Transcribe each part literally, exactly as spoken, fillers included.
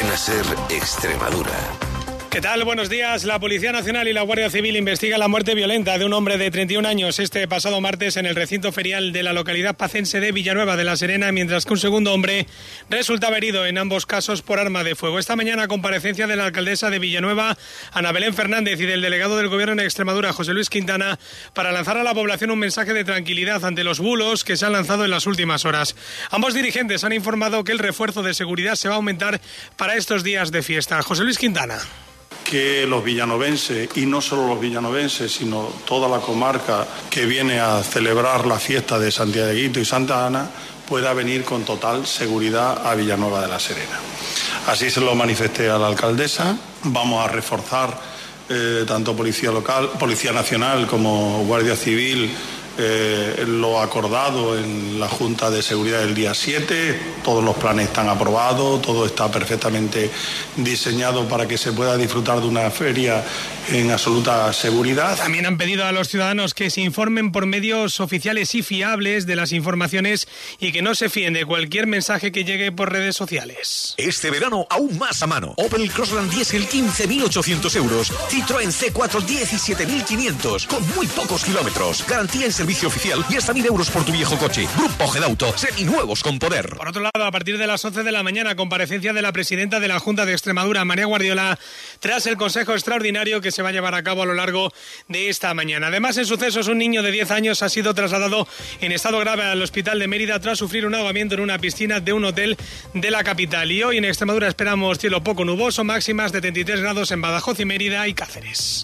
Cadena SER Extremadura. ¿Qué tal? Buenos días. La Policía Nacional y la Guardia Civil investigan la muerte violenta de un hombre de treinta y un años este pasado martes en el recinto ferial de la localidad pacense de Villanueva de la Serena, mientras que un segundo hombre resultaba herido, en ambos casos por arma de fuego. Esta mañana, comparecencia de la alcaldesa de Villanueva, Ana Belén Fernández, y del delegado del Gobierno en Extremadura, José Luis Quintana, para lanzar a la población un mensaje de tranquilidad ante los bulos que se han lanzado en las últimas horas. Ambos dirigentes han informado que el refuerzo de seguridad se va a aumentar para estos días de fiesta. José Luis Quintana. Que los villanovenses, y no solo los villanovenses, sino toda la comarca que viene a celebrar la fiesta de Santiaguito y Santa Ana, pueda venir con total seguridad a Villanueva de la Serena. Así se lo manifesté a la alcaldesa. Vamos a reforzar eh, tanto Policía Local, Policía Nacional como Guardia Civil, Eh, lo acordado en la Junta de Seguridad del día siete. Todos los planes están aprobados, todo está perfectamente diseñado para que se pueda disfrutar de una feria en absoluta seguridad. También han pedido a los ciudadanos que se informen por medios oficiales y fiables de las informaciones y que no se fíen de cualquier mensaje que llegue por redes sociales. Este verano aún más a mano. Opel Crossland Diesel quince mil ochocientos euros. Citroën C cuatro diecisiete mil quinientos con muy pocos kilómetros. Garantía en servicio oficial y hasta mil euros por tu viejo coche. Grupo Gedauto, seminuevos con poder. Por otro lado, a partir de las once de la mañana, comparecencia de la presidenta de la Junta de Extremadura, María Guardiola, tras el consejo extraordinario que se va a llevar a cabo a lo largo de esta mañana. Además, en sucesos, un niño de diez años ha sido trasladado en estado grave al hospital de Mérida tras sufrir un ahogamiento en una piscina de un hotel de la capital. Y hoy en Extremadura esperamos cielo poco nuboso, máximas de treinta y tres grados en Badajoz y Mérida y Cáceres.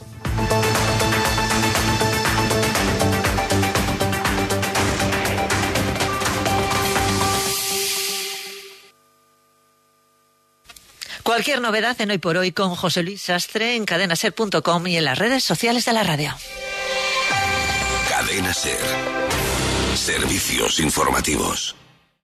Cualquier novedad en Hoy por Hoy con José Luis Sastre en cadena ser punto com y en las redes sociales de la radio. Cadena SER. Servicios informativos.